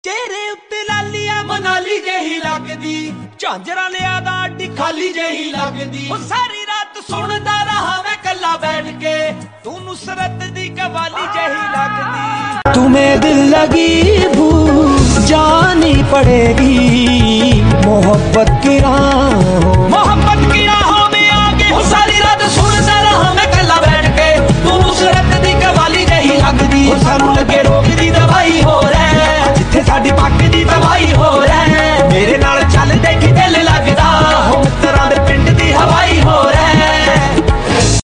ਚਿਹਰੇ ਉੱਤੇ ਲਾਲੀਆ ਮਨਾਲੀ ਜਿਹੀ ਲੱਗਦੀ, ਝਾਂਜਰਾਂ ਲਿਆ ਦਾ ਅੱਡੀ ਖਾਲੀ ਜਿਹੀ ਲੱਗਦੀ। ਉਹ ਸਾਰੀ ਰਾਤ ਸੁਣਦਾ ਰਹਾ ਮੈਂ ਕੱਲਾ ਬੈਠ ਕੇ, ਤੂੰ ਨੁਸਰਤ ਦੀ ਕਵਾਲੀ ਜਿਹੀ ਲੱਗਦੀ। तुम्हें दिल लगी भूल जानी पड़ेगी मोहब्बत की राह।